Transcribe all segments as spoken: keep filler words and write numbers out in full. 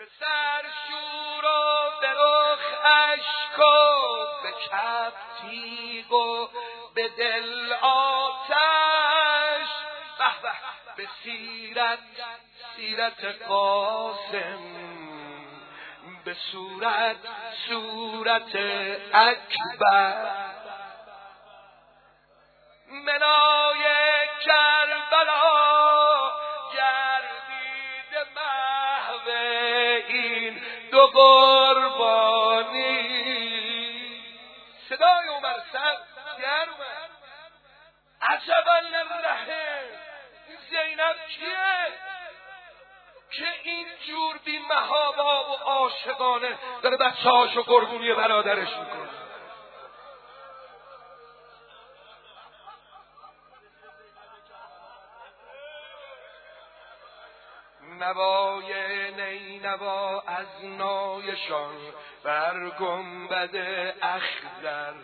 به سر شور و به رخ اشک و به کف تیغ و به دل آتش، به به به سیرت سیرت قاسم، به صورت صورت اکبر، منای کربلا گردید محو این دو قربانی. صدای عمر سر گرمه. عجبا للرحم، زینب کیه که این جور بی محابا و عاشقانه داره بچه هاشو قربونی برادرش میکنه؟ نوای نینوا از نایشان بر گنبد اخضر،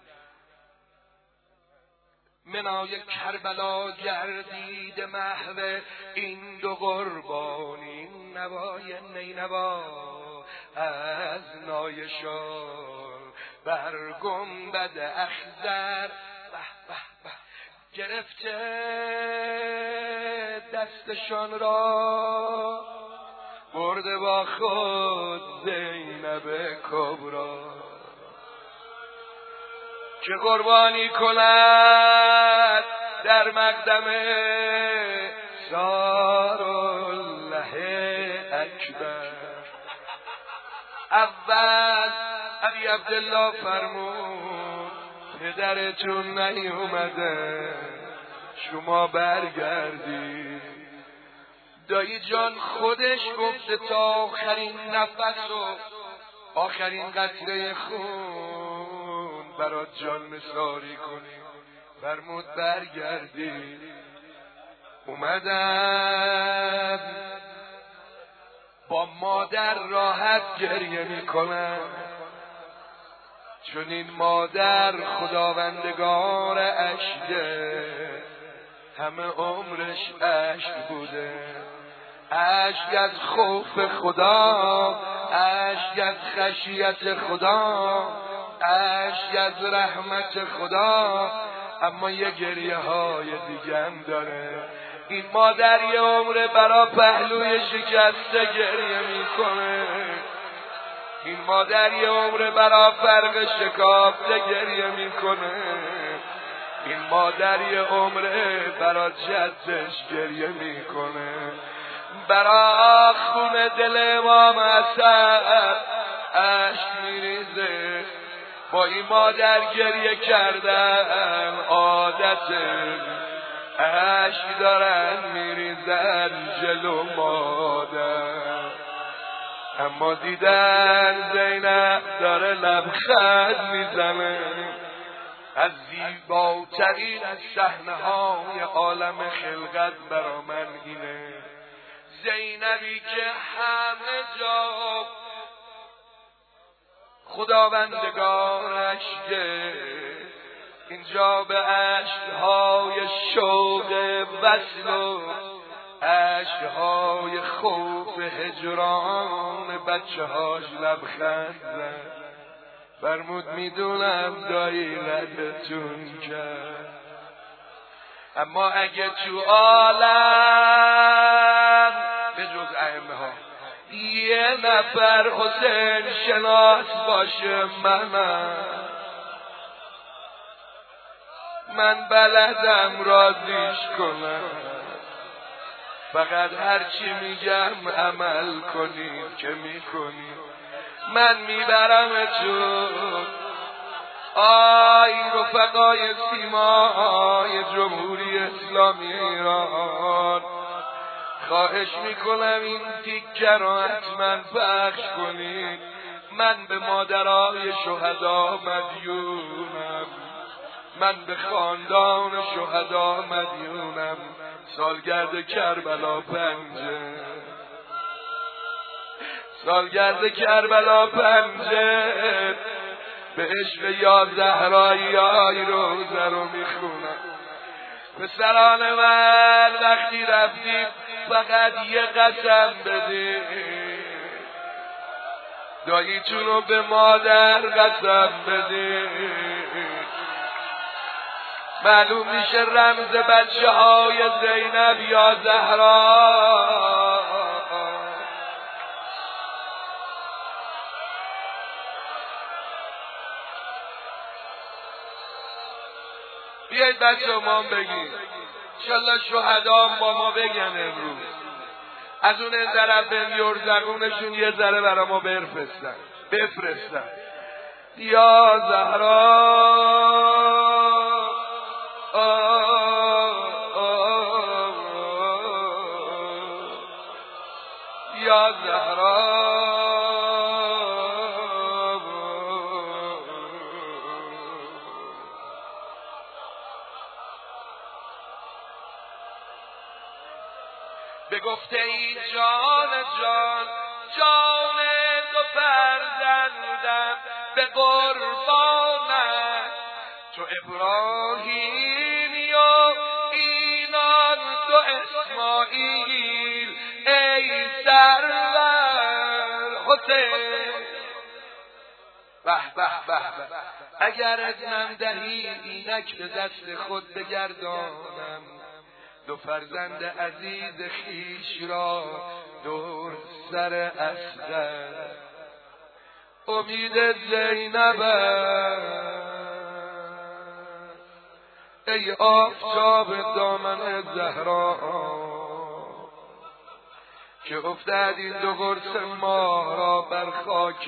منای کربلا گردید محو این دو قربانی. نوای نینوا از نایشان بر گنبد اخضر، به به به گرفته دستشان را برده با خود زینب کبرا، که قربانی کند در مقدم سارالله اکبر. اول ابی عبدالله فرمود پدرتون نیومده، شما برگردید. دایی جان خودش گفته تا آخرین نفس و آخرین قطره خون برات جان نثاری کنی. فرمود برگردید. اومدم با مادر راحت گریه میکنم، چون این مادر خداوندگار اشکه، همه عمرش اشک بوده، اشک از خوف خدا، اشک از خشیت خدا، اشک از رحمت خدا. اما یه گریه های دیگه هم داره. این مادر یه عمر برا پهلوی شکسته گریه میکنه، این مادر یه عمر برا فرق شکافته گریه میکنه، این مادر یه عمر برا جدش گریه میکنه، برا خون دل امام حسن اشک میریزه. با این مادر گریه کردن عادته، اشک دارن میریزن جلو مادر. اما دیدن زینب داره لبخند میزنه، از زیباترین از صحنه های عالم خلقت برا من اینه. زینبی که همه جا خداوندگارش که اینجا به عشقهای شوق وصل و عشقهای خوف هجران بچه هاش لبخند زد. فرمود میدونم دایی ردتون کرد، اما اگه تو عالم به جز ائمه ها یه نفر حسین شناس باشه منم، من بلدم راضیش کنم، فقط هرچی میگم عمل کنید که میکنید. من میبرمتون آی رفقای سیمای جمهوری اسلامی ایران، خواهش میکنم این تیکه رو حتما پخش کنید. من به مادرای شهدا مدیونم، من به خاندان شهدا مدیونم. سالگرد کربلا پنجه، سالگرد کربلا پنجه، به عشق یا زهرایی های روزه رو میخونم. پسران من وقتی رفتیم فقط یه قسم بدید، داییتونو به مادر قسم بدید. معلوم میشه رمز بچه های زینب یا زهرا. بیایید بچه ما بگید انشالله شهدا با ما بگن امروز از اون این طرف یرزقونشون یه ذره برا ما بفرستن بفرستن. یا زهرا یا زهرا به گفته ای جان جان جان دو فرزندم به قربانت تو ابراهیمی و اینان دو اسماعیل ای سرور حسین. به به به به اگر اذنم دهی اینک به دست خود بگردانم دو فرزند عزیز خیش را دور سر اصغر. امید زینب ای آفتاب دامن زهرا که افتاد این دو قرص ماه را بر خاک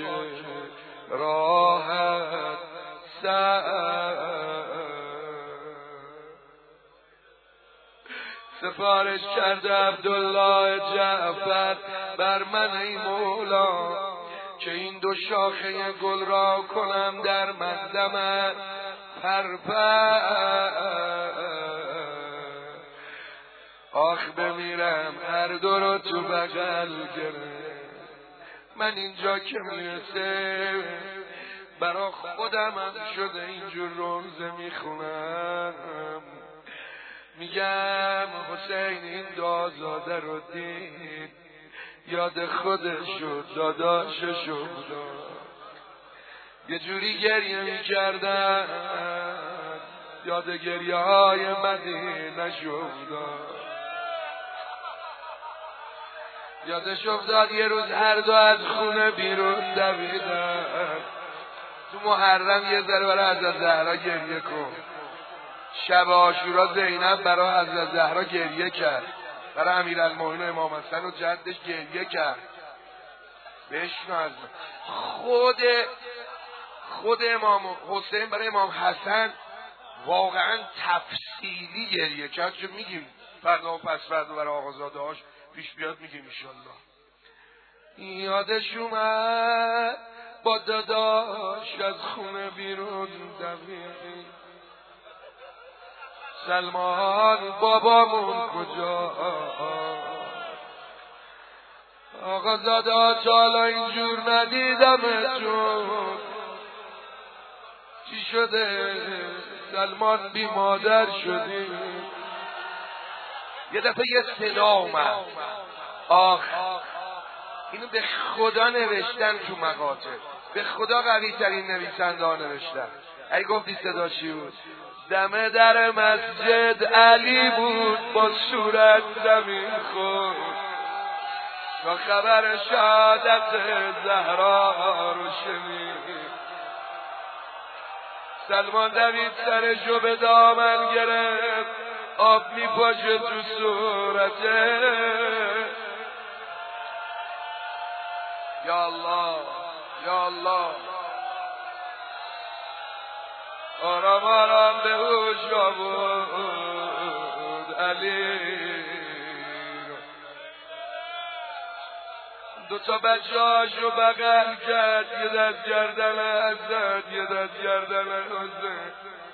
راحت سر. سفارش کرده عبدالله جعفر بر من ای مولا که این دو شاخه گل را کنم در مقدمت پرپر. آخ بمیرم هر دو رو تو بغل گرفت. من اینجا که میرسه برا خودم هم شده اینجور روزه میخونم میگم حسین این دازاده رو دید یاد خودش و داداشش بود یه جوری گریه میکردن یاد گریه های مدینه شد یادش افتاد یه روز هر دو از خونه بیرون دویدن. تو محرم یه ذره برای حضرت زهرا گریه کن. شب عاشورا زینب برای حضرت زهرا گریه کرد، برای امیرالمومنین امام حسن و جدش گریه کرد. بشنو خود خود امام حسین برای امام حسن واقعا تفصیلی گریه کرد که میگیم فردا و پس فردا برای آقازاده‌هاش پیش بیاد میگیم انشالله. یادش اومد با داداش از خونه بیرون دوید. سلمان بابامون کجا؟ آقازاده تا حالا اینجور ندیدمتون. چی شده؟ سلمان بی مادر شدی؟ یه دفعه یه صدا اومد. آخ اینو به خدا نوشتن تو مقاطع، به خدا قوی ترین نویسنده ها نوشتن. اگه گفتی صدا چی بود؟ دم در مسجد علی بود با صورت زمین خورد و خبر شهادت زهرا رو شنید. سلمان دوید سرشو به دامن گرفت، آب میپاشه تو صورته. یا الله یا الله آرام آرام به هوش آورد علی. دو تا بچه هاشو بغل کرد، یه دست گردن حضرت یه دست گردن حسین.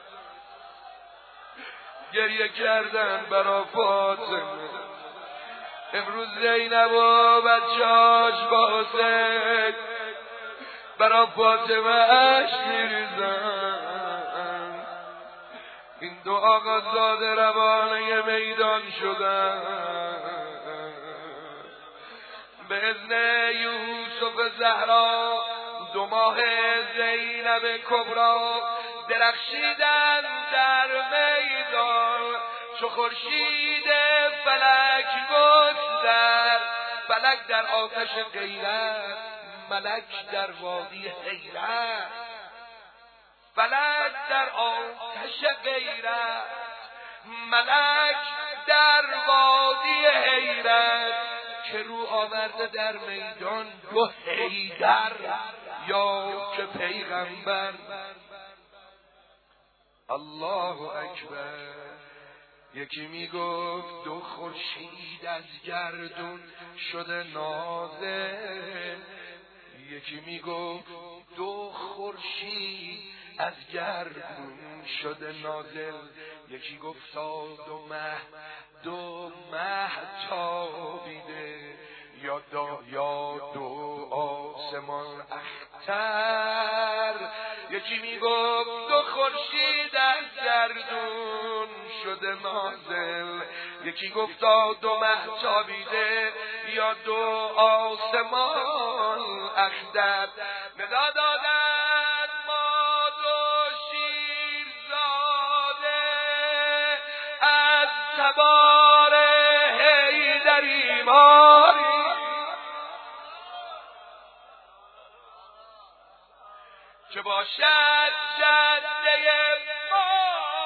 گریه کردن برا فاطمه. امروز زینب و بچه هاش با حسین برا فاطمه اش میریزن. این دو آقازاده روانه میدان شدن. به اذن یوسف زهرا دو ماه زینب کبرا درخشیدن در میدان چو خورشید فلک گستر فلک در آتش غیرت ملک در وادی حیرت فلک در آتش غیرت ملک در وادی حیرت که رو آورده در میدان دو حیدر یا که پیغمبر. الله اکبر. یکی میگفت دو خورشید از گردون شده نازل، یکی میگفت دو خورشید از گردون شده نازل، یکی گفت دو مه دو مه تابیده یا دو یا دو آسمان اختر، یکی میگفت دو خورشید از گردون شده نازل، یکی گفت دو مه تابیده یا دو آسمان اختر. ندا دادن ما دو شیرزاده از تبار حیدری ماری، که باشد جده ما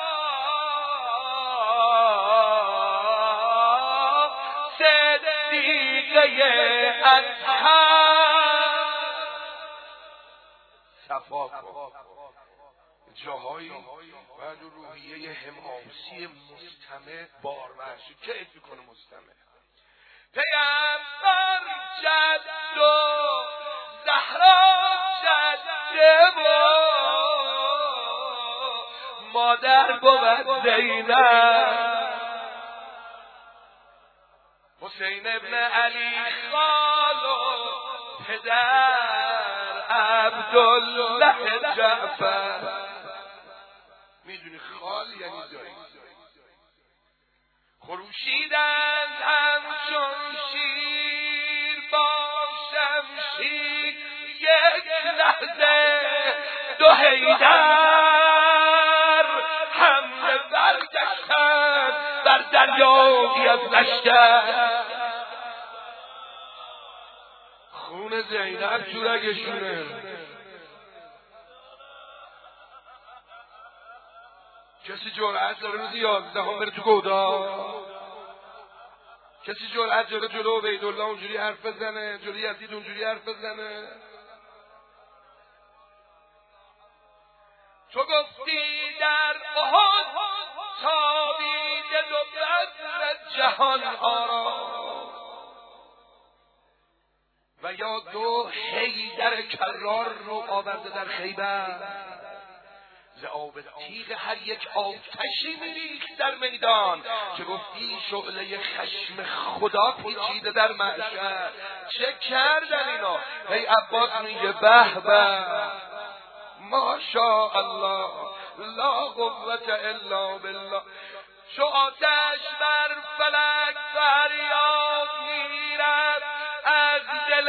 صدیقه اطهر. صفا کن جاهایی بعد روحیه حماسی مستمع بار ورشی که ات میکنه مستمع پیغمبر جد و زهرا جده و مادر بود زینب، حسین ابن علی خال و پدر عبدالله جعفر. میدونی خال یعنی دایی. خروشیدند همچون شیر با شمشیر یک لحظه دو حیدر، حمله برگشتند بر دریایی از لشکر. خون زینب تو رگشونه. کسی جرأت داره روز یازدهم بره تو گودا؟ کسی جرأت داره جلو عبیدالله اونجوری حرف بزنه؟ جلو یزید اونجوری حرف بزنه؟ تو گفتی در احد تابیده دو بدر جهان آرا و یا دو حیدر کرار رو آورده در خیبر، ز آب تیغ هر یک آتشی میریخت در میدان، که گفتی شعله خشم خدا پیچیده در محشر. چه کردن اینا؟ ای عباس میگه به به ماشاء الله لا قوت الا بالله. چو آتش بر فلک فریاد میرد از دل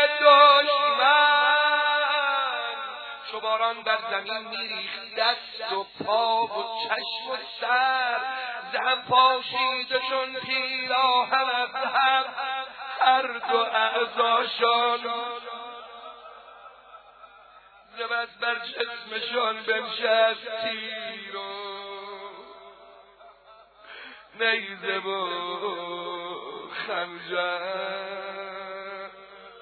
دشمن، چو باران بر زمین میریخت دست و پا و چشم و سر، زهم پاشیده چون پیراهن از هم هر دو اعضاشان، زبد بر جسمشان بنشست تیر و نیزه و خنجر.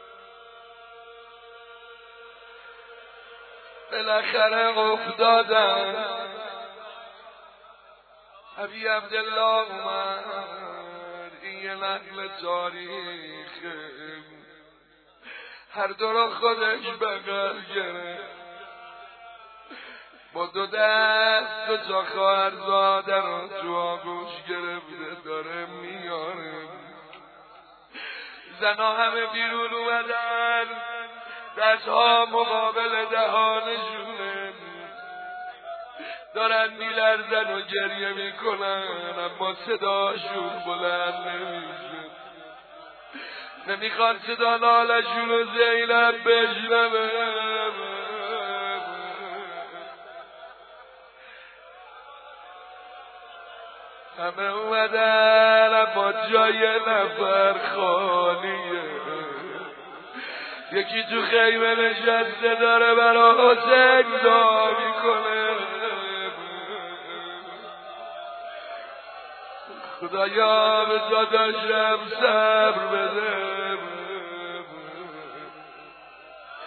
بالاخره افتادن. ابی عبدالله اومد. این یه نقل تاریخه، هر دو را خودش بغل گرفت، با دو دست دو تا خواهرزاده رو تو آغوش گرفته داره میاره. زنا همه بیرون اومدن، دستها مقابل دهانشونه، دارن میلرزن و گریه میکنن، اما صداشون بلند نمیشه. نمیخوان صدا نالشون رو زینب بشنوه. همه اومدن اما جای نفر خالیه. یکی تو خیمه نشسته داره برا حسین دعا میکنه. خدایا به داداشم صبر بده.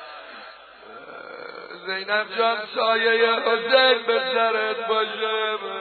زینب جان سایه حسین به سرت باشه.